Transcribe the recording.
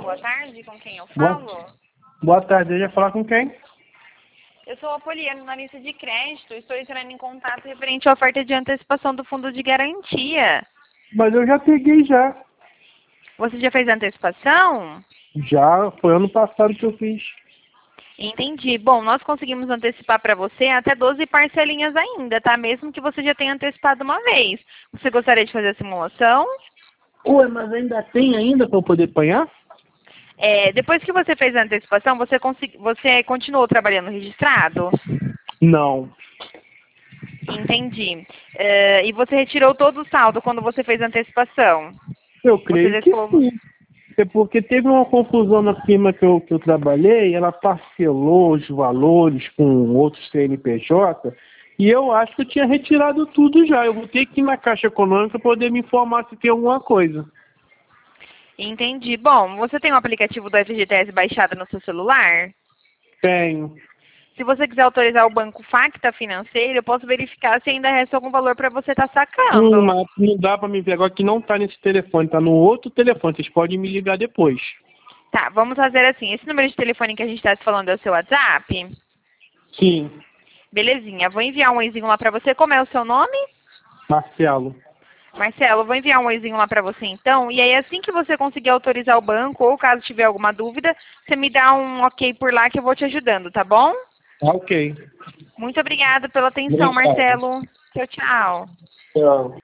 Boa tarde, com quem eu Boa, falo? boa tarde, eu ia falar com quem? Eu sou a Poliana, na lista de crédito. Estou entrando em contato referente à oferta de antecipação do fundo de garantia. Mas eu já peguei já. Você já fez a antecipação? Já, foi ano passado que eu fiz. Entendi. Bom, nós conseguimos antecipar para você até 12 parcelinhas ainda, tá? Mesmo que você já tenha antecipado uma vez. Você gostaria de fazer a simulação? Ué, mas ainda tem ainda para eu poder apanhar? Depois que você fez a antecipação, você continuou trabalhando registrado? Não. Entendi. E você retirou todo o saldo quando você fez a antecipação? Eu Você creio que descolou. sim. É porque teve uma confusão na firma que eu trabalhei, ela parcelou os valores com outros CNPJ, e eu acho que eu tinha retirado tudo já. Eu vou ter que ir na Caixa Econômica para poder me informar se tem alguma coisa. Entendi. Bom, você tem o aplicativo do FGTS baixado no seu celular? Tenho. Se você quiser autorizar o banco Facta Financeiro, eu posso verificar se ainda resta algum valor para você estar sacando. Mas não dá para me ver agora que não está nesse telefone, está no outro telefone. Vocês podem me ligar depois. Tá, vamos fazer assim. Esse número de telefone que a gente está se falando é o seu WhatsApp? Sim, Belezinha. Vou enviar um oizinho lá para você. Como é o seu nome? Marcelo. Marcelo, eu vou enviar um oizinho lá para você então. E aí, assim que você conseguir autorizar o banco, ou caso tiver alguma dúvida, você me dá um ok por lá que eu vou te ajudando, tá bom? Ok. Muito obrigada pela atenção, Obrigado. Marcelo. Tchau, tchau. Tchau.